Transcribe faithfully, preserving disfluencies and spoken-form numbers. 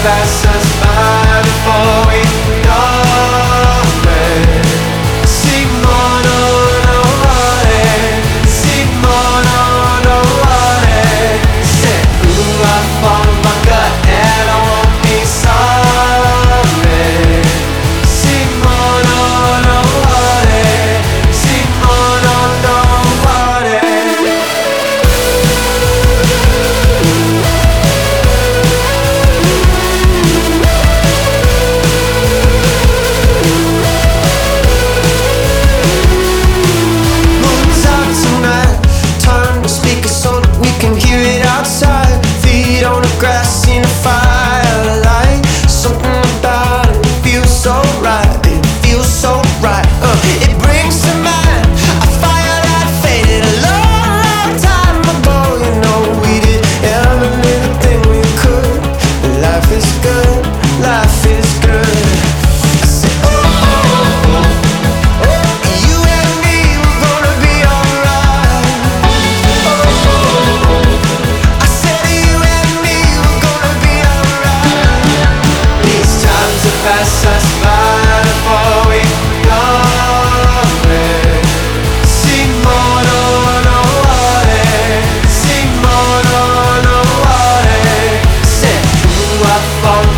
pass us by before we know it. Simone, no worry. Simone, no worry. Said, ooh, I followed my gut and I won't be sorry. Simone, no worry. Simone, no worry. Moon's out tonight. Turn the speakers so that we can hear it outside. Feet on the grass in the firelight. Something about it feels so right. It feels so right. Uh, it brings to mind a fire that faded a long, long time ago. You know we did every little thing we could. Life is good. Life is good. I said, oh, oh, oh. You and me, we're gonna be alright. I said you and me, we're gonna be alright. These times will pass us by before we know it. Simone, no worry. Simone, no worry. Said, ooh, I fall